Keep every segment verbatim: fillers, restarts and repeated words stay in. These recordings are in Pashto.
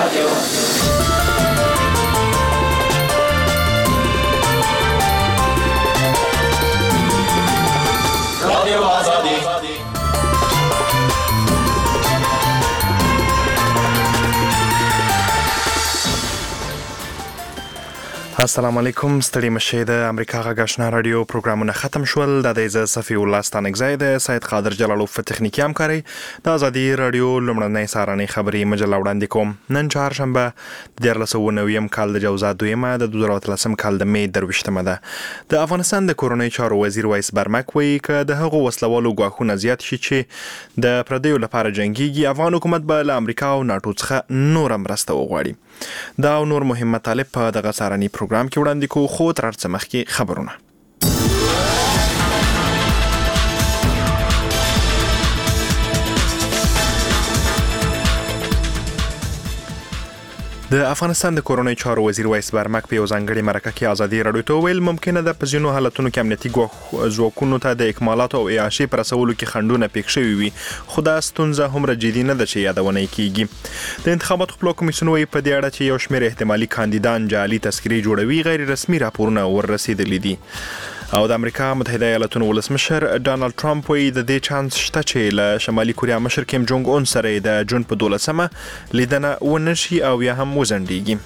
رادیو آزادی. السلام علیکم. ستړي مشه د امریکا غږ آشنا رادیو پروګرامونه ختم شول. د دې صفي الله ستانګزای د سید قادر جلالوف په تخنیکی همکاري د ازادي رادیو لمړنۍ سارنې خبري مجله وړاندې کوم. نن چهارشنبه د دیارلس سوه نویم کال د جوزا دویمه د دوه زره اتلسم کال د می درویشتمه ده. د افغانستان د کورنۍ چارو وزیر وایس برمک وایي که د هغو وسلوالو ګواښونه زیات شي چې د پردیو لپاره جنګيږي، افغان حکومت به له امریکا او ناټو څخه نور مرسته وغواړي. دا او نور مهم مطالب په دغه سارنې پروګرام کې وړاندې کوو، خو تر هر څه مخکې خبرونه. د افغانستان د کورنۍ چارو وزیر وایس برمک په یو ځانګړي مرکه کې ازادي راډیو ته ویل ممکنه ده په ځینو حالتونو کې امنیتي ځواکونو ته د اکمالاتو او اعاشې پر رسولو کې خنډونه پیښ شوي وي، خو دا ستونزه هومره جدي نه ده چې یادونه کیږي. د انتخاباتو خپلواک کمیسیون وایي په دې اړه چې یو شمېر احتمالي کاندیدان جعلي تذکرې جوړوي غیر رسمي راپورونه وررسېدلي دي. او د امریکا متحده ایالاتونو ولسمشر ډانلډ ټرمپ وایي د دې چانس شته چې له شمالي کوریا مشر کیم جونګ اون سره د جون په دولسمه لیدنه ونشي او یا هم وزندیږي.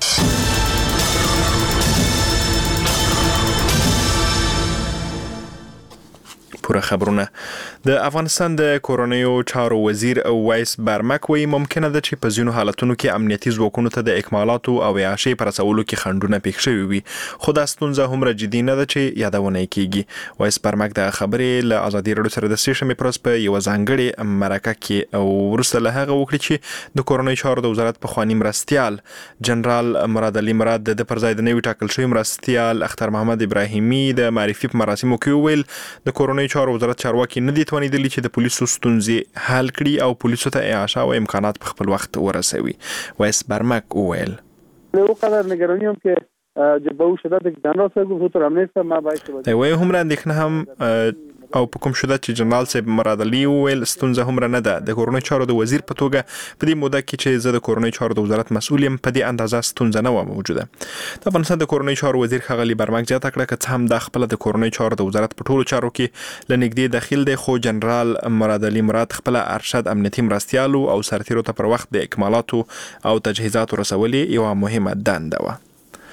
پوره خبرونه. د افغانستان د کورنیو چارو وزیر وایس برمک وایي ممکنه ده چې په ځینو حالتونو کې امنیتي ځواکونو ته د اکمالاتو او اعاشې پر رسولو کې خنډونه پیښ شوي وي، خو دا ستونزه هومره جدي نه ده چې یادونه کیږي. وایس برمک د خبرې له ازادي راډیو سره د سې شنبې پر ورځ په یو ځانګړي مرکه کې او وروسته له هغه وکړي چې د کورنیو چارو د وزارت پخواني مرستیال جنرال مراد علي مراد د پر ځای د نوي ټاکل شوی مرستیال اختر محمد ابراهیمي د معرفي په مراسمو کې وویل د کورنیو چارو وزارت چارواکي نه دي توانیدلي چې د پولیسو ستونزې حل کړي او پولیسو ته اعاشه او امکانات په خپل وخت ورسوي. وایس برمک وویل او قدر نگرانیم که با او شدت جنرال صاحب خطر امنیت ما باید دی وایي هومره اندېښنه هم او په کوم شدت چې جنرال صاحب مراد علي وویل ستونزه هومره نه ده. د کورنۍ چارو د وزیر په توګه په دې موده کې چې زه د کورنۍ چارو د وزارت مسؤل یم په دې اندازه ستونزه نه وه موجوده. د افغانستان د کورنۍ چارو وزیر ښاغلي برمک زیاته کړه که څه هم دا خپله د کورنۍ چارو د وزارت په ټولو چارو کې له نږدې دخیل دی، خو جنرال مراد علي مراد خپله ارشد امنیتي مرستیالو او سرتیرو ته پر وخت د اکمالاتو او تجهیزاتو رسولې یوه مهمه دنده وه.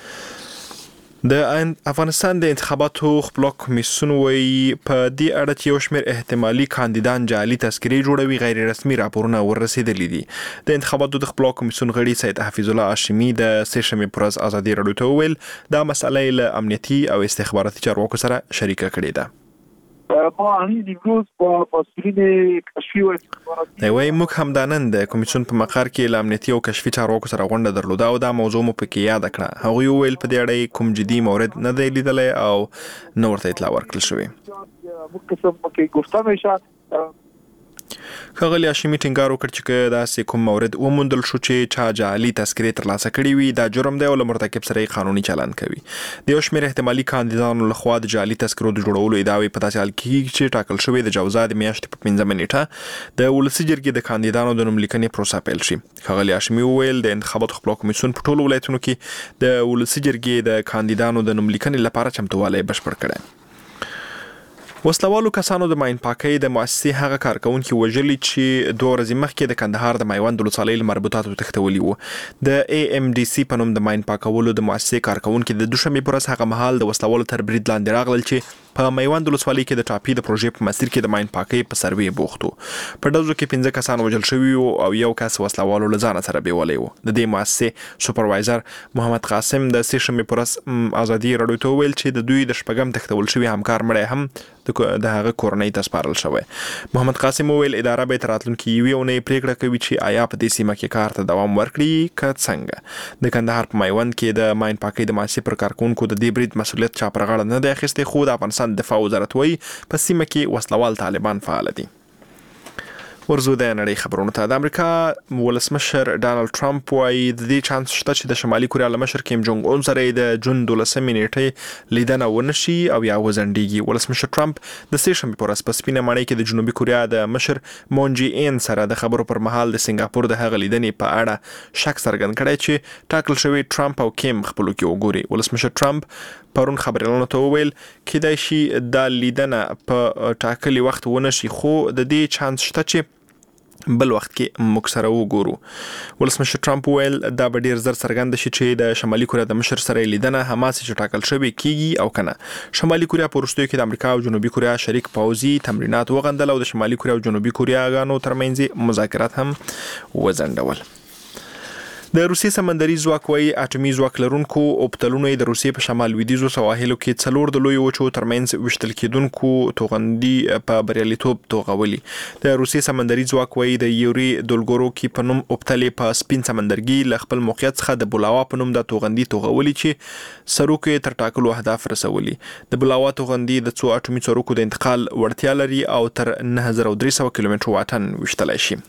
د افغانستان د انتخاباتو خپلواک کمیسیون وایي په دې اړه چې یو شمېر احتمالي کاندیدان جعلي تذکرې جوړوي غیر رسمي راپورونه وررسېدلي دي. د انتخاباتو د خپلواک کمیسیون غړي سید حفیظ الله هاشمي د سې شنبې په ورځ ازادي راډیو ته وویل دا مسئله یې له امنیتي او استخباراتي چارواکو سره شریکه کړې ده. ما همین امروز با مسئولین کشفی و استخباراتی دی وایي موږ همدا نن د کمیسیون په مقر کې له امنیتي او کشفي چارواکو سره غونډه درلوده او دا موضوع مو پکې یاده کړه. هغوی وویل په دې اړه کوم جدي مورد نه دی لیدلی او نه ورته اطلاع ورکړل شوې. موږ قسم که گفته میشه ښاغلي هاشمي ټینګار وکړ چې که داسې کوم مورد وموندل شو چې چا جعلي تذکرې ترلاسه کړي وي دا جرم دی او له مرتکب سره یې قانوني چلند کوي. د یو شمېر احتمالي کاندیدانو لخوا د جعلي تذکرو د جوړولو ادعاوې په داسې حال کېږي چې ټاکل شوې د جوزا د میاشتې په پنځمه نیټه د ولسي جرګې د کاندیدانو د نوملیکنې پروسه پیل شي. ښاغلي هاشمي وویل د انتخاباتو خپلواک کمیسیون په ټولو ولایتونو کې د ولسي جرګې د کاندیدانو د نوملیکنې لپاره چمتووالی بشپړ کړی. وسلوالو کسانو د ماین پاکۍ د مؤسسې هغه کارکونکي وژلي چې دوه ورځې مخکې د کندهار د میوند ولسوالۍ له مربوطاتو تښتولي وو. د ای ام ډي سي په نوم د ماین پاکولو د مؤسسې کارکونکي د دوشنبې په ورځ هغه مهال د وسلوالو تر برید لاندې راغلل چې په میوند ولسوالۍ کې د ټاپي د پروژې په مسیر کې د ماین پاکۍ په سروې بوخت وو. په ډزو کې پنځه کسان وژل شوي وو او یو کس وسلوالو له ځانه سره بیولی وو. د دې مؤسسې سوپروایزر محمد قاسم د سې شنبې په ورځ ازادي راډیو ته وویل چې د دوی د شپږم تښتول شوي همکار مړی هم د هغه کورنۍ ته سپارل شوی. محمد قاسم وویل اداره به تر راتلونکي یوې اونۍ پریکړه کوي چې آیا په دې سیمه کې کار ته دوام ورکړي که څنګه. د کندهار په میوند کې د ماین پاکۍ د مؤسسې پر کارکونکو د دې برید مسؤلیت چا پر غاړه نه دی اخیستی، خو د افغانستان دفاع وزارت وایي په سیمه کې وسلوال طالبان فعال دي. ورزو د نړۍ خبرونو ته. د امریکا ولسمشر ډانلډ ټرمپ وايي د دې چانس شته چې د شمالي کوریا له مشر کیم جونګ اون سره د جون دولسمې نیټې لیدنه ونشي او یا وزندېږي. ولسمشر ټرمپ د سې شنبې پر ورځ په سپینه ماڼۍ کې د جنوبي کوریا د مشر مون جي ان سره د خبرو پر مهال د سنگاپور د هغه لیدنې په اړه شک څرګند کړی چې ټاکل شوی ټرمپ او کیم خپلو کې وګوري. ولسمشر ټرمپ پرون خبريالانو ته وویل کېدای شي د لیدنه په ټاکلي وخت ونشي خو د دې چانس شته چې بل وخت کې موږ سره وګورو. ولسمشر ټرمپ ویل دا به ډیر زر څرګند شي چې د شمالي کوریا د مشر سره لیدنه هماس چې ټاکل شوی کیږي او کنه. شمالي کوریا په وروستیو کې د امریکا او جنوبي کوریا شریک پوځي تمرینات وغندل او د شمالي کوریا او جنوبي کوریا غانو ترمنځ مذاکرات هم وزندول. د روسي سمندري ځواک وايي اټومي ځواک لرونکو اوبتلونو د روسي په شمال لویدیځو سواحلو کې څلور د لوی وچو ترمنځ وشتل کېدونکو توغندي په بریالیتوب توغولي. د روسي سمندري ځواک وايي د یوري دولګوروکي په نوم اوبتلې په سپین سمندرګي ل خپل موقعیت څخه د بولاوا په نوم د توغندي توغولي چې سروکو تر ټاکلو اهداف رسولي. د بولاوا توغندي د څو اټومي څروکو د انتقال وړتیا لري او تر نه هزار درې سوه کیلومتره واټن وشتلای شي.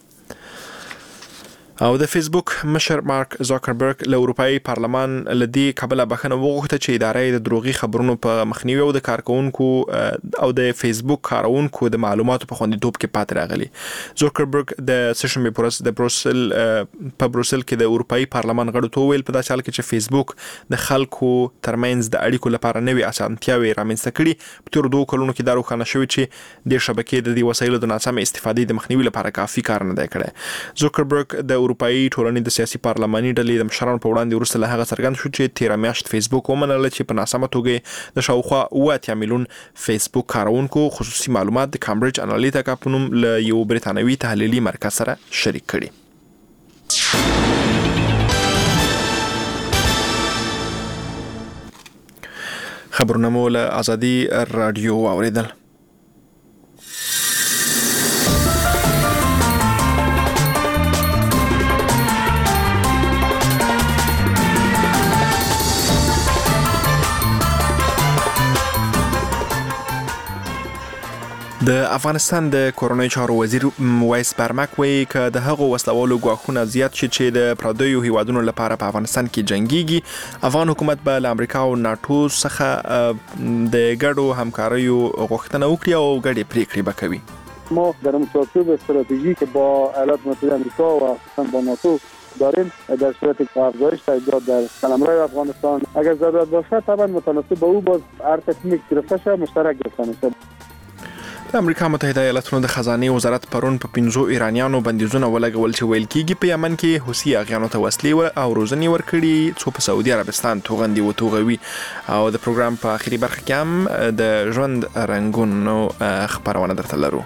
او د فیسبوک مشر مارک زاکربرګ له اروپאי پارلمان لدی کابل بخنه وغوښته چې ادارې د دروغي خبرونو په مخنیوي او د کارکونکو او د فیسبوک کارونکو د معلوماتو په خوندیتوب کې پات راغلي. زاکربرګ د سشنبه پرس د بروسل په بروسل کې د اروپאי پارلمان غړو ته ویل په داسې حال کې چې فیسبوک د خلکو ترمنځ د اړیکو لپاره نوي اسانتیاوي رامنځته کړي. په تیر دوه کلونو کې دا روښانه شوی چې د شبکې د دې وسایلو د ناسم استفادې د مخنیوي لپاره کافي کار نه دی کړی. زاکربرګ د اروپאי ټولنې د سیاسي پارلماني ډلې د مشرانو په وړاندې وروسته له هغه څرګند شو چې تیر میاشت فیسبوک ومنل چې په ناسمه توګه د شاوخوا اوه اتیا میلیون فیسبوک کارونکو خصوصي معلومات د کامبرج انالیټیکا په نوم له یو بریتانوي تحلیلي مرکز سره شریک کړي. خبرونه مو له ازادي رادیو اوریدل. د افغانستان د کورونای چارو وزیر وایس برمک وایي چې د هغو وسلوالو غواخونه زیات شي چې د پردیو هیوادونو لپاره په افغانستان کې جنگيږي. افغان حکومت به له امریکا او ناتو څخه د ګډو همکاریو غوښتنه وکړي او ګډې پریکړې وکړي. ما در مصاحبه استراتژیک با ایالات متحده آمریکا و خصوصا با ناتو داریم در صورت افزایش تعداد در قلمرو افغانستان اگر ضرورت باشه طبعا متناسب با او باز هر تصمیم گرفته شه مشترک گرفته میشه. د امریکا متحده ایالاتونو د خزانه وزارت پرون په پنځو ایرانیانو بندیزونه ولګول چې ویل کېږي په یمن کې حوثي اغیانو ته وسلې او روزنې ورکړي څو په سعودي عربستان توغندي و توغوي. او د پروګرام په اخیری برخه کې هم د ژوند رنگونو خبرونه درته لرو.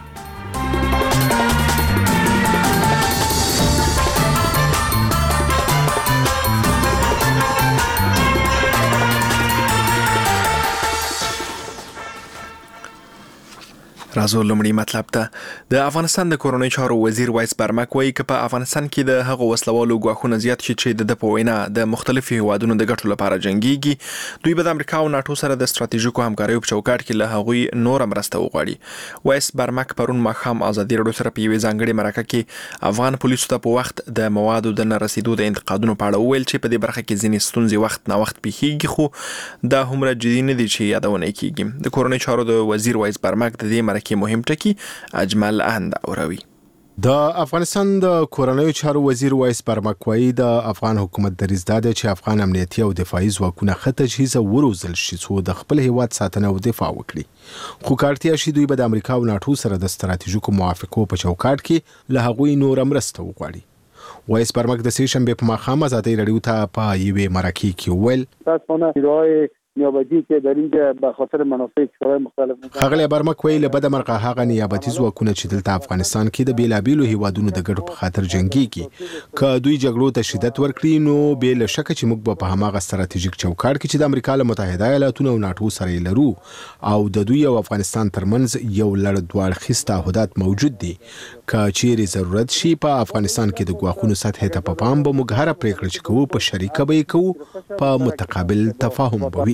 راځو لومړی مطلب ته. د افغانستان د کورونای چارو وزیر وایس برمک وایي چې په افغانستان کې د هغو وسلوالو غواخونه زیات شي چې د په وینا د مختلفو هیوادونو د ګټو لپاره جنگيږي. دوی به د امریکا او ناتو سره د ستراتیژیکو همکاریو په چوکاټ کې له هغوی نور مرسته وغواړي. وایس برمک پرون ماښام ازادي رادیو سره په یوې ځانګړې مرکه کې افغان پولیسو ته په وخت د موادو د نه رسیدو د انتقادونو په اړه وویل چې په دې برخه کې ځینې ستونزې وخت نه وخت پیښیږي خو دا هم جدي نه دي چې یادونه کیږي. د کورونای چارو د وزیر وایس برمک د دې کې مهم ټکی اجمل اند اوروي. د افغانستان د کورونای چارو وزیر وایس برمک وایي د افغان حکومت دریځ دا دی چې افغان امنیتي او دفاعي ځواکونه ښه تجهیز وروزل شي څو د خپل هیواد ساتنه او دفاع وکړي. خو کارتیا شي دوی به د امریکا او ناتو سره د ستراتیژیکو موافقو په چوکاټ کې له هغوی نور مرسته وغواړي. وایس برمک د سې شنبه په ماښام ازادي رادیو ته په یوې مرکه کې ویل تاسو نه نیابتی که در اینجا به خاطر منافع کشورهای مختلف خغلی برمک ویل بد مرقه هغه نیابتی ځواکونه چې دلته افغانستان کې د بیلابیلو هیوادونو د ګټو په خاطر جنگيږي که دوی جګړو ته شدت ورکړي نو بل شک چې موږ به په هماغه ستراتیژیک چوکاټ کې چې د امریکا له متحده ایالاتونو او ناتو سره لرو او د دوی او افغانستان ترمنځ یو لړ دوه اړخیز تعهدات موجود دي که چیرې ضرورت شي په افغانستان کې د غواخونو سطح ته په پام به موږ هر پریکړه چې کوو په شریکه به کوو په متقابل تفاهم به وي.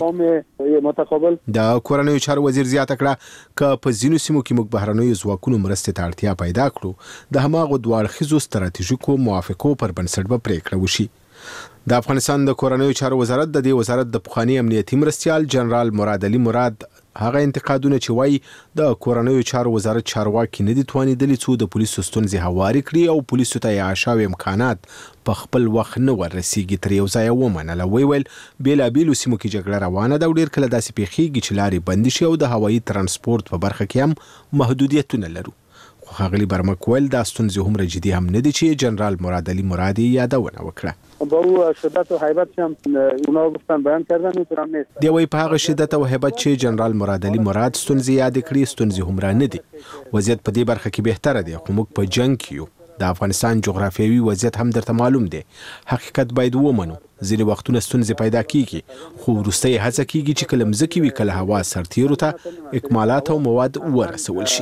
تفاهم متقابل. د کورنیو چارو وزیر زیاته کړه ک په ځینو سیمو کې موږ بهرنیو ځواکونو مرستې ته اړتیا پیدا کړو د هماغو دوه اړخیزو ستراتیژیکو موافقو پر بنسټ به پریکړه وشي. د افغانستان د کورنیو چارو وزارت د دې وزارت د پخوانی امنیتي مرستیال جنرال مراد علي مراد هغه انتقادونه چې وایي د کورنیو چارو وزارت چارواکي نه دي توانیدلي څو د پولیسو ستونزې هواري کړي او پولیسو ته یې عشاو امکانات په خپل وخت نه ورسیږي تر یو ځای ومنله. وی ویل بیلابیلو سیمو کې جګړه روانه ده او ډیر کله داسې پیښیږي چې لارې بندې شي او د هوایي ترانسپورت په برخه کې هم محدودیتونه لرو. خو ښاغلي برمک ویل دا ستونزې هومره جدي هم نه دي چې جنرال مراد علي مراد یادونه وکړه. با او شدت و هیبت هم اونا گفتن بیان کردن میتونم نیست. دی وی په هغه شدت او هیبت چې جنرال مراد علي مراد ستونزې یاد کړې ستونزې هومره نه دي. وضعیت په دې برخه کې بهتره دی خو موږ په جنگ کې یو. د افغانستان جغرافیوي وضعیت هم درته معلوم دی. حقیقت باید ومنو. ځینې وختونه ستونزې پیدا کیږي خو وروسته یې هڅه کیږي چې کله مځکې وي کله هوا سرتیرو ته اکمالات او مواد ورسول شي.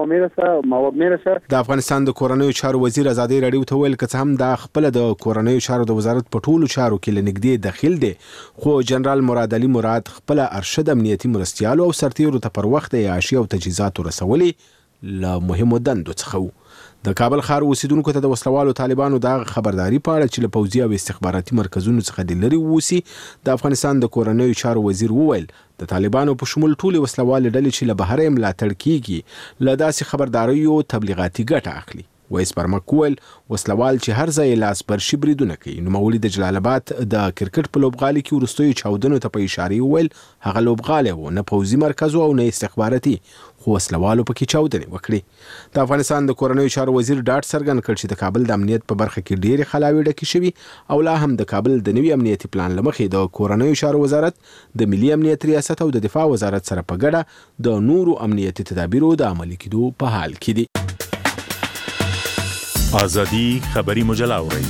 د افغانستان د کورنیو چارو وزیر ازادي راډیو ته ویل که هم دا خپل د کورنیو چارو د وزارت په ټولو چارو کې لنګدې داخل دی خو جنرال مراد علي مراد خپل ارشد امنیتي مرستیالو او سرتیرو ته پر وخت یې عاشي او تجهیزات ورسولې له مهمو دندو څخه و. د کابل ښار اوسیدونکو ته د وسلوالو طالبانو د خبرداري په اړه چې له پوځي او استخباراتي مرکزونو څخه د لرې ووسي د افغانستان د کورنیو چارو وزیر وویل د طالبانو په شمول ټولې وسلوالې ډلې چې له بهره یې ملاتړ کیږي له داسې خبرداریو تبلیغاتي ګټه اخلي. ویس برمک ویل وسلوال چې هر ځای لاس برشي بریدونه کوي. نوموړي د جلال آباد د کرکټ په لوبغالي کې وروستیو چاودنو ته په اشاره وویل هغه لوبغالی و نه پوځي مرکز او نه استخباراتي خو وسلوالو پکې چاودنې وکړي. د افغانستان د کورنیو چارو وزیر ډاډ څرګند کړ چې د کابل د امنیت په برخه کې ډېرې خلاوې ډکې شوي او لا هم د کابل د نوي امنیتي پلان له مخې د کورنیو چارو وزارت د ملي امنیت ریاست او د دفاع وزارت سره په ګډه د نورو امنیتي تدابیرو د عملي کېدو په حال کې دي. آزادی خبری مجله اورئ.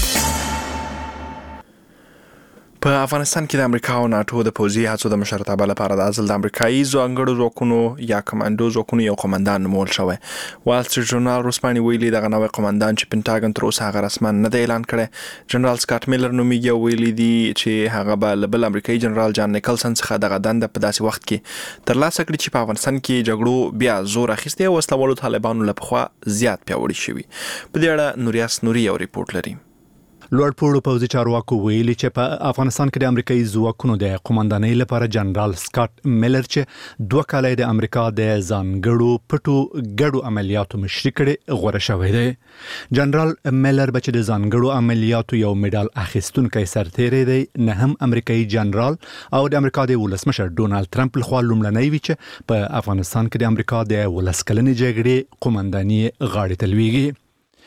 په افغانستان کې د امریکا او ناتو د پوځي هڅو د مشرتابه لپاره د ځل د امریکایي ځانګړو ځواکونو یا کمانډو ځواکونو یو قومندان نومول شوی. وال سټریټ ژورنال روسپاڼې ویلي دغه نوی قومندان چې پینټاګن تر اوسه هغه رسما نه دی اعلان کړی. جنرال سکاټ میلر نومیږي او ویلي دي چې هغه به له بل امریکایي جنرال جان نیکلسن څخه دغه دنده په داسې وخت کې ترلاسه کړي چې په افغانستان کې جګړو بیا زور اخیستی او وسلوالو طالبانو له پخوا زیات پیاوړي شوي. په دې اړه نوریاس نوري یو ریپورت لري. لوړ پوړو پوځي چارواکو ویلي چې په افغانستان کې د امریکایي ځواکونو د قومندانۍ لپاره جنرال سکاټ میلر چې دوه کاله د امریکا د ځانګړو پټو ګډو عملیاتو مشري کړي غوره شوی دی. جنرال میلر به چې د ځانګړو عملیاتو یو میډال اخیستونکی سرتیری دی نه هم امریکایي جنرال او د امریکا د ولسمشر ډونالد ټرمپ لخوا لومړنی وي چې په افغانستان کې د امریکا د ولس کلنې جګړې قومنداني غاړې ته لویږي.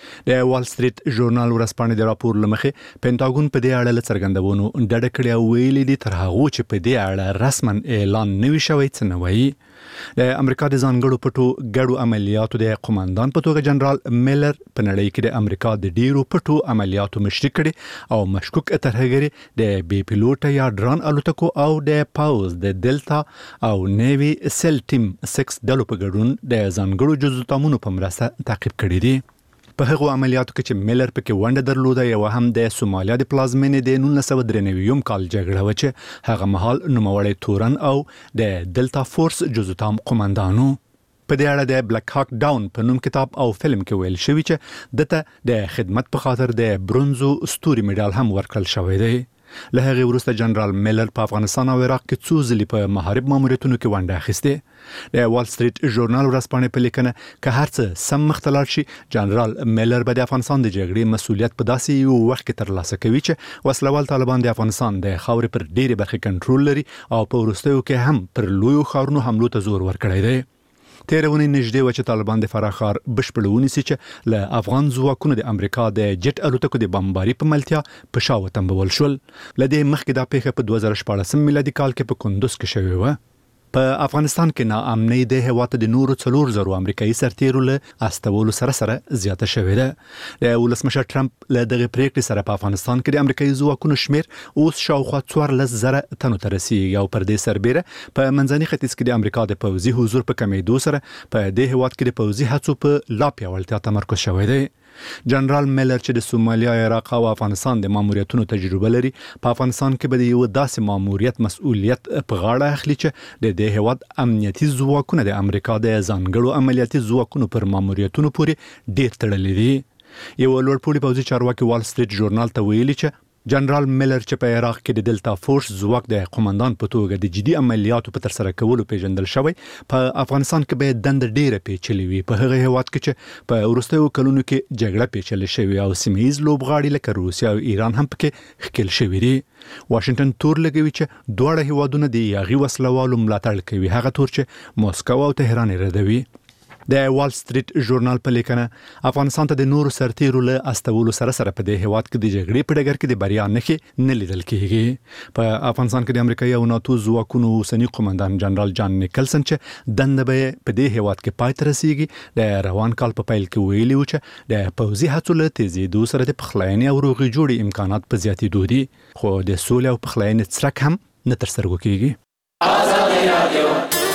د وال سټریټ ژورنال ورځپاڼې د راپور لمخې پینټاګون په دې اړه له څرګندونو ډډه کړې او ویلي دي تر هغه چې په دې اړه رسما اعلان نه وي شوی څه نه وایي. د امریکا د ځانګړو پټو ګډو عملیاتو د قومندان په توګه جنرال میلر په نړۍ کې د امریکا د ډیرو پټو عملیاتو مشري کړي او مشکوک ترهګري د بي پیلوټ یا ډرون الوتکو او د پاوز د دلتا او نیوی سیل ټیم سکس ډلو په ګډون د ځانګړو جزو په مرسته تعقیب کړي دي. په هغو عملیاتو کې چې میلر پکې ونډه درلوده یو هم د سومالیا د پلازمینې د نولس سوه درې نوي کال جګړه و چې هغه مهال نوموړی تورن او د دلتا فورس جزوتام قومندانو. په دې اړه د بلیک هاک ډاون په نوم کتاب او فلم کې ویل شوی چې دته د خدمت په خاطر د برونزو ستوري میډال هم ورکړل شوی دی. له هغې وروسته جنرال میلر په افغانستان او عراق کې څو ځلې په محارب ماموریتونو کې ونډه اخیستې. د وال سټریټ ژورنال ورځپاڼې په لیکنه که هر څه سم مخته لاړ شي جنرال میلر به د افغانستان د جګړې مسؤلیت په داسې یو وخت کې ترلاسه کوي چې وسلوال طالبان د افغانستان د خاورې پر ډېرې برخې کنټرول لري او په وروستیو کې هم پر لویو ښارونو حملو ته زور ورکړی دی. تیره اونۍ نږدې وه چې طالبان د فراه ښار بشپړ ونیسي چې له افغان ځواکونو د امریکا د جټ الوتکو د بمباري په ملتیا په شا وتمبول شول. له دې مخکې دا پیښه په دوه زره شپاړسم میلادي کال کې په کندوز کې شوې وه. په افغانستان کې ناامنۍ د هېواد د نورو څلور زرو امریکایي سرتیرو له استولو سره سره زیاته شوې ده. د ولسمشر ټرمپ له دغې پریکړې سره په افغانستان کې د امریکایي ځواکونو شمیر اوس شاوخوا څوارلس زره تنو ته رسیږي او پر دې سربیره په منځني ختیځ کې د امریکا د پوځي حضور په کمېدو سره په دې هېواد کې د پوځي هڅو په لا پیاوړتیا تمرکز شوی دی. جنرال میلر چې د سومالیا، عراق او افغانستان د ماموریتونو تجربه لري، په افغانستان کې به د یو داسې ماموریت مسؤلیت په غاړه اخلي چې د دې هیواد امنیتي ځواکونه د امریکا د ځانګړو عملیاتي ځواکونو پر ماموریتونو پورې ډیر تړلي دي. یو لوړپوړي پوځي چارواکي وال سټریټ ژورنال ته ویلي چې جنرال میلر چې په عراق کې د دلتا فورس ځواک د قومندان په توګه د جدي عملیاتو په ترسره کولو پیژندل شوی، په افغانستان کې به دند ډیره پیچلې وي، په هغه هیواد کې چې په وروستیو کلونو کې جګړه پیچلې شوې او سیمه‌ییز لوبغاړي لکه روسیا او ایران هم پکې ښکېل شوي دي. واشنگټن تور لګوي چې دواړه هیوادونه د یاغي وسلوالو ملاتړ کوي، هغه تور چې موسکو او تهران یې ردوي. د وال سټریټ ژورنال په لیکنه افغانستان ته د نورو سرتیرو له استولو سره سره په دې هیواد کې د جګړې په ډګر کې د بریا نښې نه لیدل کېږي. په افغانستان کې د امریکایي او ناتو ځواکونو اوسني قومندان جنرال جان نیکلسن چې دنده به په دې هیواد کې پای ته رسیږي، د روان کال په پیل کې ویلي و چې د پوځي هڅو له تیزېدو سره د پخلاینې او روغې جوړې امکانات په زیاتېدو دي، خو د سولې او پخلاینې څرک هم نه ترسره کېږي. آزادي رادیو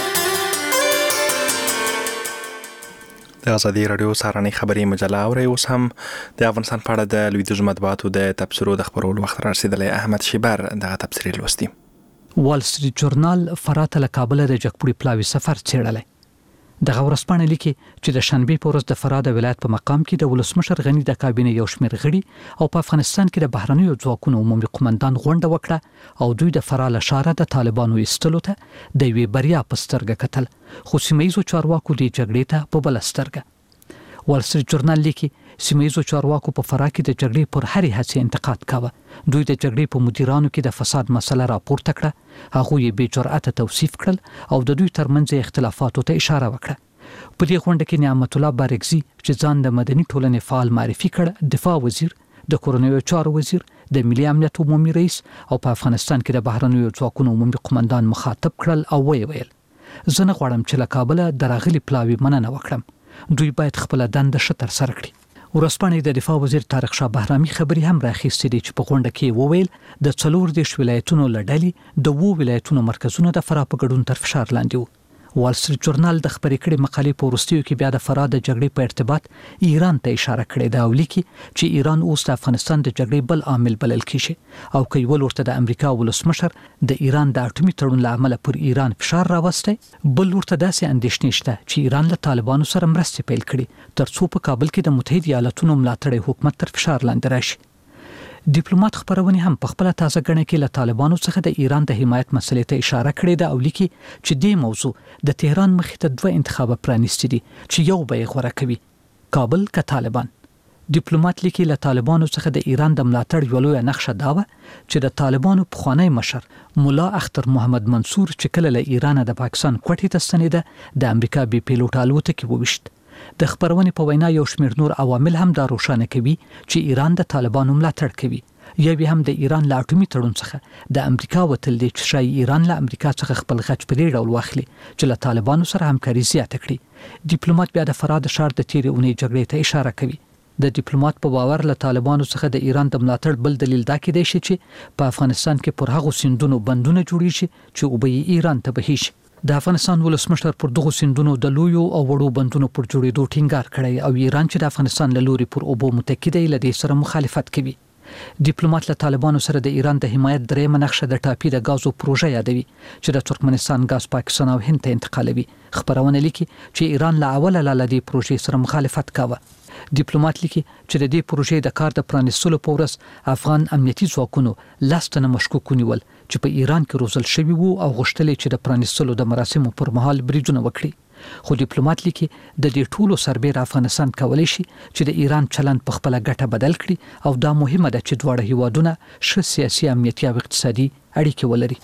د آزادي رادیو سهارنۍ خبري مجله اورئ. اوس هم د افغانستان په اړه د لویدیځو مطبوعاتو د تبصرو د خبرولو وخت رسیدلی. احمد شیبر دغه تبصرې لوستي. وال سټریټ ژورنال فرات له کابل د جګپوړي پلاوي سفر څېړلی. دغه ورځپاڼه لیکي چې د شنبې په ورځ د فرات ولایت په مقام کې د ولسمشر غنی د کابینې یو شمېر غړي او په افغانستان کې د بهرنیو ځواکونو عمومي قومندان غونډه وکړه او دوی د فرات له ښاره د طالبانو ایستلو ته د یوې بریا په سترګه کتل، خو سیمه‌ییزو چارواکو دې جګړې ته په بله سترګه. وال سټریټ ژورنال لیکي سیمه‌ییزو چارواکو په فراه کې د جګړې پر هرې هڅې انتقاد کاوه. دوی د جګړې په مدیرانو کې د فساد مسله راپورته کړه، هغوی یې بې جرأته توصیف کړل او د دوی ترمنځ اختلافاتو ته اشاره وکړه. په دې غونډه کې نعمت الله بارکزي چې ځان د مدني ټولنې فعال معرفي کړ، دفاع وزیر، د کورنیو چارو وزیر، د ملي امنیت عمومي رئیس او په افغانستان کې د بهرنیو ځواکونو عمومي قومندان مخاطب کړل او ویې ویل زه نه غواړم چې له کابله د راغلي پلاوي مننه وکړم، دوی باید خپل دنده ښه ترسره کړي. ورځپاڼې د دفاع وزیر طارق شاه بهرامي خبري هم راخیستې دي چې په غونډه کې وویل د څلور دیرش ولایتونو له ډلې د اوو ولایتونو مرکزونه د فراه په ګډون تر فشار لاندې وو. وال سټریټ ژورنال د خبرې کړې مقالې په وروستیو کې بیا د فراه د جګړې په ارتباط ایران ته اشاره کړې ده او لیکي چې ایران اوس د افغانستان د جګړې بل عامل بلل کېږي او که یو ورته د امریکا ولسمشر د ایران د اټومي تړون له امله پر ایران فشار راوستی، بل ورته داسې اندېښنې شته چې ایران له طالبانو سره مرستې پیل کړي تر څو په کابل کې د متحده ایالاتونو ملاتړی حکومت تر فشار لاندې راشي. ډیپلوماټ خبرونه هم په خپل تازه غړنه کې له طالبانو څخه د ایران د حمایت مسلې ته اشاره کړې ده او لیکي چې دې موضوع د تهران مخې ته دوه انتخاب پرانیستي دي چې یو به یې غوره کوي، کابل که طالبان. ډیپلوماټ لیکي له طالبانو څخه د ایران د ملاتړ یو لویه نقشه دا وه چې د طالبانو پخوانی مشر مولا اختر محمد منصور چې کله له ایران د پاکستان کوټې ته ستنېده د امریکا بي پیلوټ الوتکې وویشت. د خبرونې په وینا یو شمېر نور عوامل هم دا روښانه کوي چې ایران د طالبانو ملاتړ کوي، یا به هم د ایران له اټومي تړون څخه د امریکا وتل دي چې شاید ایران له امریکا څخه خپل غچ په دې ډول واخلي چې له طالبانو سره همکاري زیاته کړي. ډیپلوماټ بیا د فراه د ښار د تیرې اونۍ جګړې ته اشاره کوي. د ډیپلوماټ په باور له طالبانو څخه د ایران د ملاتړ بل دلیل دا کېدای شي چې په افغانستان کې پر هغو سیندونو بندونه جوړیږي چې اوبه یې ایران ته بهیږي. د افغانستان ولسمشر پر دغو سیندونو د لویو او وړو بندونو پر جوړېدو ټینګار کړی او ایران چې د افغانستان له لوري پر اوبو متکی دی له دې سره مخالفت کوي. ډیپلوماټ له طالبانو سره د ایران د حمایت درېیمه نقشه د ټاپي د غازو پروژه یادوي چې د ترکمنستان غاز پاکستان او هند ته انتقالوي. خبرونه لیکي چې ایران له اوله له دې پروژې سره مخالفت کاوه. ډیپلوماټ لیکي چې د دې پروژې د کار د پرانیستلو په ورځ افغان امنیتي ځواکونو لاس تنه مشکوک ونیول چې په ایران کې روزل شوي وو او غوښتل چې د پرانیستلو د مراسمو پر مهال بریدونه وکړي. خو ډیپلوماټ لیکي د دې ټولو سربېر افغانستان کولی شي چې د ایران چلند په خپله ګټه بدل کړي او دا مهمه ده چې دواړه هیوادونه ښه سیاسي، امنیتي او اقتصادي اړیکې ولري.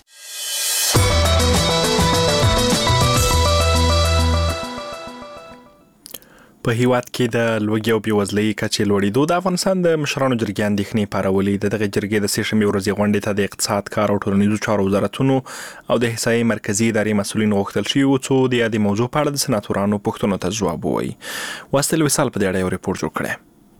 په هیواد کې د لوږې او بېوزلۍ کچې لوړېدو د افغانستان د مشرانو جرګې اندېښنې پارولې. د دغه جرګې د سې شنبې ورځې غونډې ته د اقتصاد، کار او ټولنیزو چارو وزارتونو او د احصایې مرکزي ادارې مسؤلین غوښتل شوي وو څو د یادې موضوع په اړه د سناتورانو پوښتنو ته ځواب ووایي. واصل وصال په دې اړه یو ریپورټ جوړ کړی.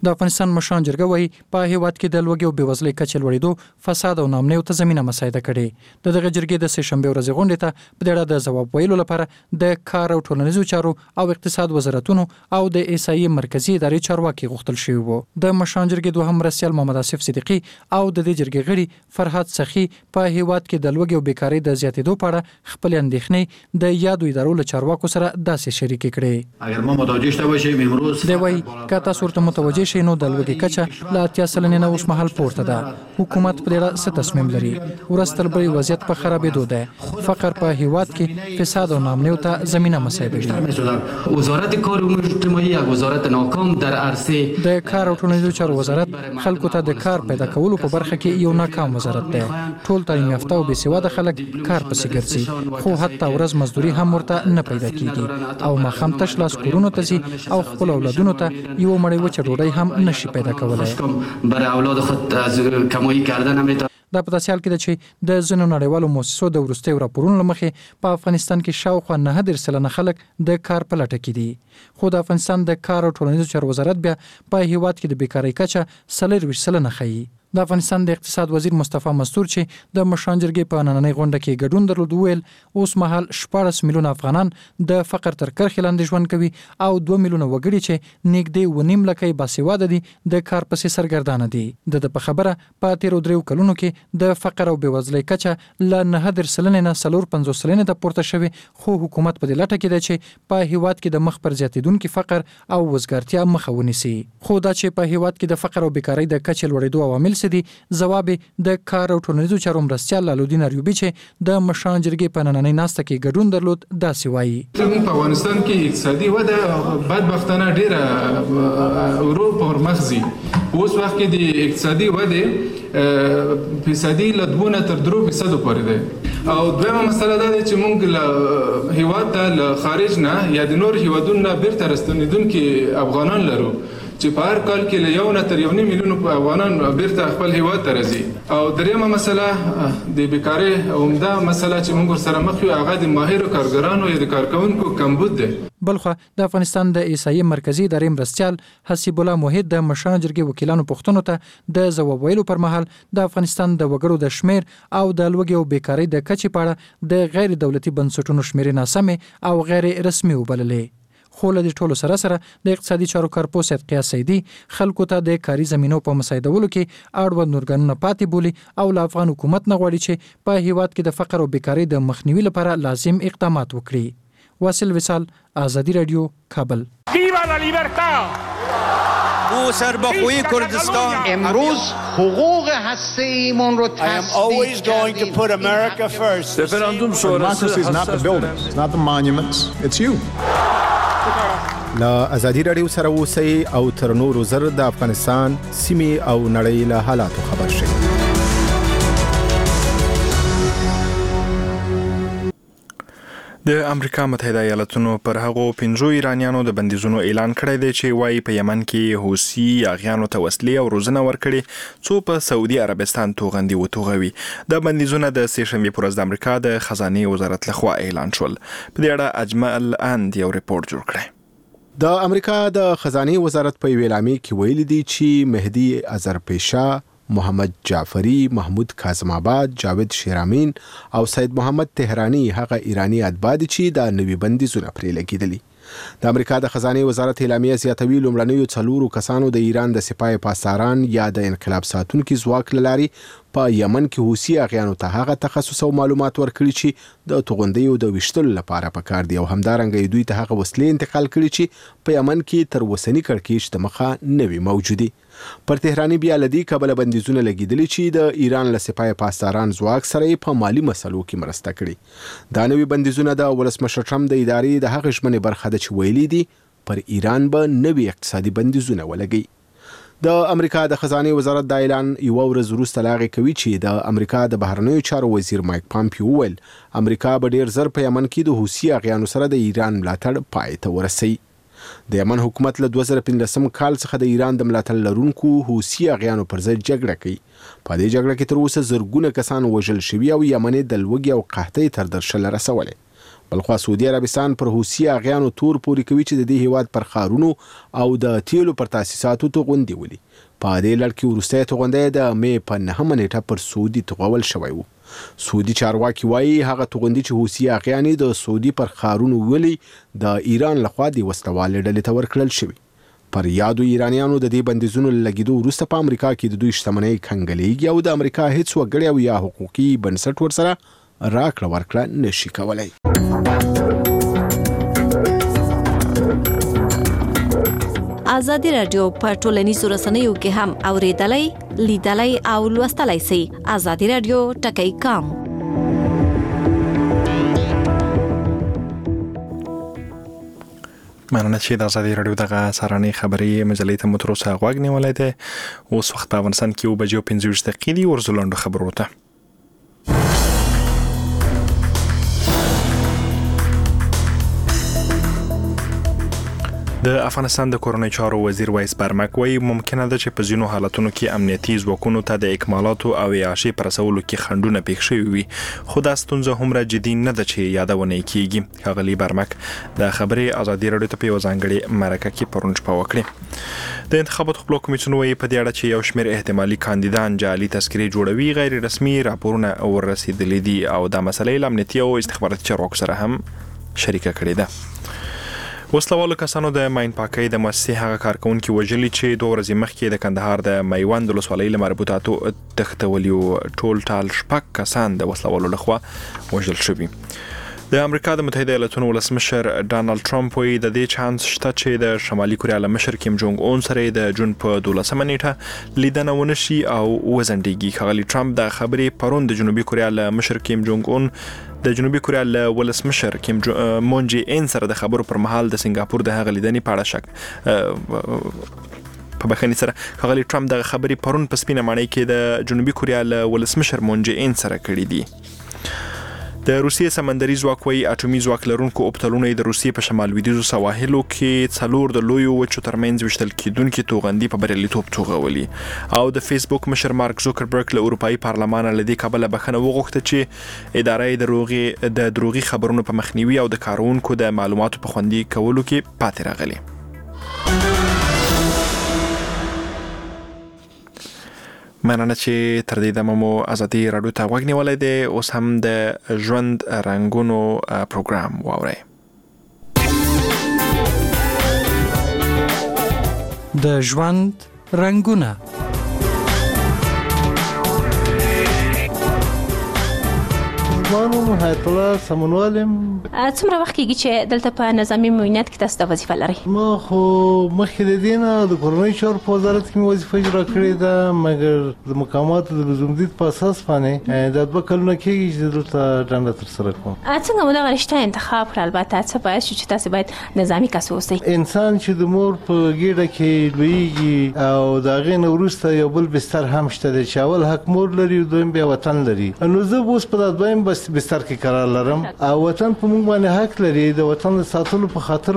د افغانستان مشران جرګه وايي په هیواد کې د لوږې او بېوزلۍ کچه لوړېدو فساد او ناامنۍ ته زمینه مساعده کړې. د دغه جرګې د سه شنبې ورځې غونډې ته په دې اړه د ځواب ویلو لپاره د کار او ټولنیزو چارو او اقتصاد وزارتونو او د ایسایي مرکزی ادارې چارواکي غوښتل شوي وو. د مشران جرګې دوهم مرستیال محمد آصف صدیقي او د دې جرګې غړي فرهاد سخي په هیواد کې د لوږې او بیکارۍ د زیاتېدو په اړه خپل اندېښنې د یادو ادارو له چارواکو سره داسې شریکې کړې. اگر ما متوجه شده باشیم امروز دی وايي که تاسو ورته متوجه شئ نو د لوږې کچه له اتیا سلنې نه اوس مهال پورته ده. حکومت په دې اړه څه تصمیم لري؟ ورځ تر بلې وضعیت په خرابېدو ده. فقر په هیواد کې فساد او ناامنۍ ته زمینه مساعده کړي. وزارت کار امور اجتماعی یک وزارت ناکام در عرصه د کار او ټولنیزو چارو وزارت خلکو ته د کار پیدا کولو په برخه کې یو ناکام وزارت دی. ټول تعلیم یافته او بېسواده خلک کار پسې ګرځي خو حتی ورځ مزدوري هم ورته نه پیدا کیږي او ماښام تش لاس کورونو ته ځي او خپل اولادونو ته یو مړۍ وچه ډوډۍ هم نشي پیدا کولی. برای اولاد خود از کمایی کردن نمیتونه. دا په داسې حال کې ده چې د ځینو نړیوالو مؤسسو د وروستیو راپورونو له مخې په افغانستان کې شاوخوا نهه دېرش سلنه خلک د کار په لټه کې دي. خو د افغانستان د کار او ټولنیزو چارو وزارت بیا په هیواد کې د بیکارۍ کچه څلورویشت سلنه ښیي. د افغانستان د اقتصاد وزیر مصطفی مستور چې د مشران جرګې په نننۍ غونډه کې ګډون درلود ویل اوس مهال شپاړس میلیونه افغانان د فقر تر کرښې لاندې ژوند کوي او دوه میلیونه وګړي چې نږدې اوه نیم لکه یې باسواده دي د کار پسې سرګردانه دي. د ده په خبره په تېرو دریو کلونو کې د فقر او بېوزلۍ کچه له نهه دېرش سلنې نه څلور پنځوس سلنې ته پورته شوې. خو حکومت په دې لټه کې دی چې په هیواد کې د مخ پر زیاتېدونکي فقر او وزګارتیا مخه ونیسي. خو دا چې په هیواد کې د فقر او بیکارۍ د کچې لوړېدو عوامل څه دي، ځواب د کار او ټولنیزو چارو مرستیال لالودین اریوبي چې د مشران جرګې په نننۍ ناسته کې ګډون درلود داسې وایي. په افغانستان کې اقتصادي وده بدبختانه ډیره ورو پر مخ ځي. اوس وخت کې د اقتصادي وده فیصدي له دوه نه تر درې فیصدو پورې ده. او دویمه مسله دا ده چې موږ له هیواد ته له خارج نه یا د نور هیوادونو نه بیرته راستنېدونکي افغانان لرو چې په هر کال کې له یو نه تر یو نیم میلیون افغانان بیرته خپل هیواد ته راځي. او دریمه مسله د بیکارۍ عمده مسله چې موږ سره مخ یو هغه د ماهرو کارګرانو یا د کارکوونکو کمبود دی. بلخو د افغانستان د ایسایي مرکزی ادارې مرستیال حسیب الله موحد د مشران جرګې وکیلانو پوښتنو ته د ځواب ویلو پر مهال د افغانستان د وګړو د شمیر او د لوږې او بیکارۍ د کچې په اړه د غیر دولتي بنسټونو شمیرې ناسمې او غیر رسمي وبللې. خو له دې ټولو سره سره د اقتصادي چارو کارپوه سید قیاس سیدي خلکو ته د کاري زمینو په مساعدولو کې اړوند ارګانونه پاتې بولي او له افغان حکومت نه غواړي چې په هیواد کې د فقر او بیکارۍ د مخنیوي لپاره لازم اقدامات وکړي. واصل وصال، آزادی رادیو، کابل. ویوا لا لیبرتا! او سربخوی کردستان امروز حقوق هسته‌ایمون رو تصدیق کردیم. رفراندوم شورای is not the buildings, it's not the monuments, it's you. لا ازادي رادیو سره اوسئ او تر نورو زر د افغانستان سیمې او نړۍ له حالاتو خبر شئ. د امریکا متحده ایالاتونو پر هغو پنځو ایرانیانو د بندیزونو اعلان کړی دی چې وایي په یمن کې حوثي اغیانو ته وسلې او روزنه ورکړي څو په سعودي عربستان توغندي وتوغوي. د بندیزونه د سه شنبې پر ورځ د امریکا د خزانه وزارت لخوا اعلان شول. په دې اړه اجمل اند یو ریپورت جوړ کړی. د امریکا د خزانه وزارت په ویلامي کې ویل دي چې مهدي اظهرپیشا، محمد جعفری، محمود کاظم آباد، جاوید شیرامین او سید محمد تهرانی هغه ایرانی اتباع دي چې د نوي بندیزونه پرې لګیدلي. د امریکا د خزانه وزارت اعلامیه زیاتوي لومړنیو څلورو کسانو د ایران د سپاه پاسداران یا د انقلاب ساتونکو ځواک لاري په یمن کې حوثي اغیانو ته هغه تخصص او معلومات ورکړي چې د توغندیو د وشتلو لپاره پکار دي او همدارنګه دوی ته هغه وسلې انتقال کړي چې په یمن کې تر وسنی کړکېچ د مخه نوي موجودي. پر تهرانی بیا لدی کابل بندیزونه لګیدلي چې د ایران له سپاه پاسداران ځواک سره په مالی مسلو کې مرسته کړي. دا نوي بندیزونه د ولسمشر ټرمپ د ادارې د هغه ژمنې برخه ده چې ویلي دي پر ایران به نوي اقتصادي بندیزونه ولګي. د امریکا د خزانه وزارت د اعلان یو ورځ وروسته لاغې کوي چې د امریکا د بهرنیو چارو وزیر مایک پامپیو ویل امریکا به ډیر زر په یمن کې د حوثي اغیانو سره د ایران ملاتړ پای ته ورسوي. د یمن حکومت له دوه زره پنځلسم کال څخه د ایران د ملاتړ لرونکو حوثي اغیانو پر ضد جګړه کوي. په دې جګړه کې تر اوسه زرګونه کسان وژل شوي او یمن د لوږې او قحطۍ تر درشل رسولې. بلخوا سعودي عربستان پر حوثي اغیانو تور پوري کوي چې د دې هیواد پر خارونو او د تیلو پر تاسیساتو توغندي ولي. په دې لړ کې وروستۍ توغندۍ د مې په نهمه نیټه پر سعودي توغول شوی وو. سعودي چارواکي وایي هغه توغندي چې حوثي اغیانې د سعودي پر خارونو ولي د ایران لخوا د وسلوال ډلې ته ورکړل شوی. پر یادو ایرانیانو د دې بندیزونو لګیدو وروسته په امریکا کې د دوی شتمنۍ کنګلېږي او د امریکا هیڅ وګړی او یا حقوقي بنسټ ورسره راکړه ورکړه نشي کولای. ازادي رادیو په ټولنیزو رسنیو کې هم اوریدلای، لیدلای او لوستلای شئ. ازادي رادیو ټکی کام. مننه چې د ازادي رادیو دغه سهارنۍ خبري مجلې ته مو تر اوسه غوږ نیولی دی. اوس وخت په افغانستان کې اوه بجې او پنځه ویشت دقیقې دي. ورځو لنډو خبرو ته. د افغانستان د کورنۍ چارو وزیر وایس برمک وایي ممکنه ده چې په ځینو حالتونو کې امنیتي ځواکونو ته د اکمالاتو او عیاشۍ په رسولو کې خنډونه پېښ شوي وي، خو دا ستونزه هومره جدي نه ده چې یادونه یې کېږي. ښاغلي برمک د خبرې ازادي راډیو ته په یوه ځانګړې مرکه کې پرون شپه وکړې. د انتخاباتو خپلواک کمیسیون وایي په دې اړه چې یو شمېر احتمالي کاندیدان جعلي تذکرې جوړوي غیر رسمي راپورونه وررسېدلي دي او دا مسله له امنیتي او استخباراتي چارواکو سره هم شریکه کړې ده. وسلوالو کسانو د ماین پاکۍ د مؤسسې هغه کارکونکي وژلي چې دوه ورځې مخکې د کندهار د میوند ولسوالۍ له مربوطاتو تښتولي وو. ټول ټال شپږ کسان د وسلوالو لخوا وژل شوي. د امریکا د متحده ایالاتونو ولسمشر ډانلډ ټرمپ وایي د دې چانس شته چې د شمالي کوریا له مشر کیم جونګ اون سره د جون په دولسمه نیټه لیدنه ونه شي او وځنډېږي. ښاغلي ټرمپ د خبرې پرون د جنوبي کوریا له مشر کیم جونګ اون د جنوبي کوریا له ولسمشر کیم مون جې ان سره د خبرو پر مهال د سنگاپور د هغه لیدنې په اړه شک په بخښنې سره ښاغلي ټرمپ دغه خبرې پرون په سپینه ماڼۍ کې د جنوبي کوریا له ولسمشر مون جې ان سره کړي دي. د روسیې سمندري ځواک وایي اټومي ځواک لرونکو اوبتلونو د روسیې په شمال لویدیځو سواحلو کې څلور د لویو وچو ترمنځ ویشتل کېدونکي توغندي په بریالیتوب توغولي. او د فیسبوک مشر مارک زوکربرګ له اروپایي پارلمانه له دې کبله بخښنه وغوښته چې اداره یې د دروغي د دروغي خبرونو په مخنیوي او د کارونکو د معلوماتو په خوندي کولو کې پاتې راغلي. مننه چې تر دې دمه مو ازادي راډیو ته غوږ نیولی دی. اوس هم د ژوند رنګونو پروګرام واورئ. د ژوند رنګونه. زمانو حیات الله سمنوالم. څومره وخت کېږي چې دلته په نظامي معاینات کې تاسو د وظیفه لرئ؟ ما خو مخکې د دې نه د کورنۍ چارو په وزارت کې مې وظیفه اجرا کړې ده، مګر د مقاماتو د لزوم دید په اساس باندې دا دوه کلونه کېږي چې دلته دنده ترسره کوم. څنګه مو دغه رشته انتخاب کړه؟ البته څه باعث شو چې تاسو باید نظامي کس اوسئ؟ انسان چې د مور په ګېډه کې لویږي او د هغې نه وروسته یو بل بستر هم شته دی چې اول حق مور لري او دویم بیا وطن لري. نو زه اوس په دا دویم بستر کې قرار لرم او وطن په موږ باندې حق لري. د وطن د ساتلو په خاطر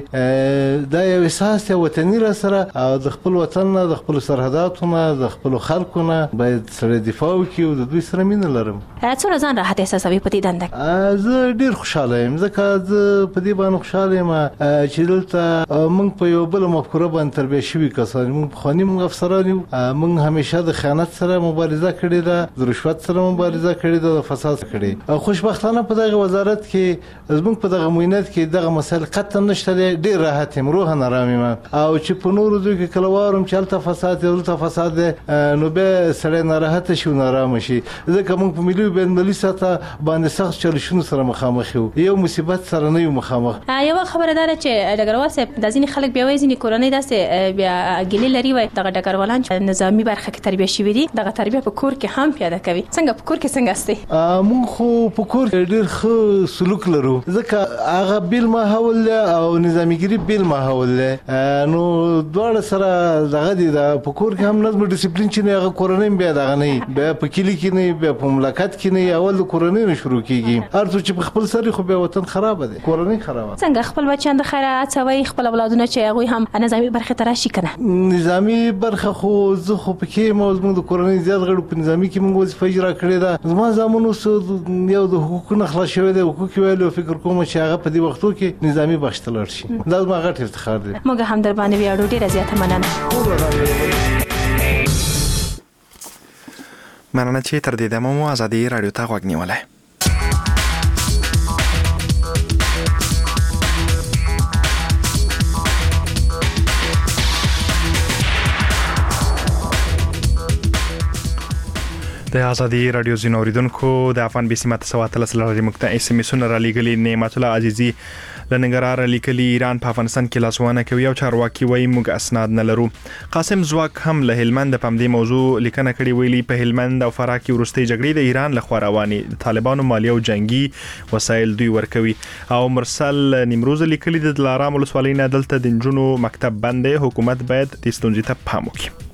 باندې دا یو احساس دی وطني را سره او د خپل وطن نه، د خپل سرحداتو نه، د خپل خلکو نه باید سره دفاع وکړي او د دوی سره مینه لرم. څومره ځان راحت احساسوي په دې دنده؟ زه ډېر خوشحاله یم ځکه زه په دې باندې خوشحاله یم چې دلته موږ په یو بله مفکوره باندې تربیه شوي کسان، موږ پخواني موږ افسران یو، موږ همیشه د خیانت سره مبارزه کړې ده، د رشوت سره مبارزه کړې ده، د فساد کړې. خوشبختانه په دغه وزارت کې زموږ په دغه معاینات کې دغه مسایل قطعا نشته دی. ډېر راحت یم، روحاً ارام یم او چې په نورو ځایو کې کله واورم چې هلته فساد دی دلته فساد دی نو بیا سړی ناراحته شي او نارامه شي، ځکه موږ په ملي او بینالمللي سطحه باندې سخت چالشونو سره مخامخ یو، یو مصیبت سره نه یو مخامخ. یوه خبره دا ده چې ډګروال صاحب د ځینې خلک بیا وایي ځینې کورنۍ داسې بیا ګیلې لري وایي دغه ډګروالان چې نظامي برخه کې تربیه شوي دي دغه تربیه په کور کې هم پیاده کوي. څنګه په کور کې څنګه استئ؟ موږ خو په کور کې ډېر ښه سلوک لرو ځکه هغه بیل ماحول دی او نظامیګري بیل ماحول دی، نو دواړه سره دغه دي. په کور کې هم نظم ډیسپلین چې نه هغه کورنۍ بیا دغه نه بیا په کلي کې نه بیا په مملکت کې نه اول د کورنۍ نه شروع کېږي. هر څه چې په خپل سر خو بیا وطن خراب دی، کورنۍ خراب. څنګه خپل بچیان د خیره اچوي خپل اولادونه چې هغوی هم نظامي برخه ته راشي کنه؟ نظامي برخه خو زه خو پکې مو زموږ د کورنۍ زیات غړو په نظامي کې موږ وظیفه اجرا کړې ده. زما زامن اوس یو د حقوقو نه خلاص شوی دی حقوق ویلو فکر کوم چې هغه په دې وختو کې نظامی بخښتل شي دا زما غټ افتخار دی موږ هم در باندې ویاړو ډیره زیاته مننه مننه چې تر دې دمه مو ازادي رادیو ته غوږ نیولی د ازادي رادیو زینو اوریدونکو د افغان بي سي ماته سواتل سره مقطع اس ام اس نه را لګلی نعمت الله عزیزی لنګرار لیکلی ایران په افغانستان کې لاسوانه کوي او چارواکي وایي موږ اسناد نه لرو قاسم زواک هم له هلمند په دې موضوع لیکنه کړې ویلي په هلمند او فراه کې ورستي جګړې د ایران لخوا روانې طالبانو مالی او جنگي وسایل دوی ورکوي او مرسل نیمروز لیکلی د دلارام ولسوالۍ نه دلته د جنونو مکتب بندې حکومت باید د ستونزې ته پام وکړي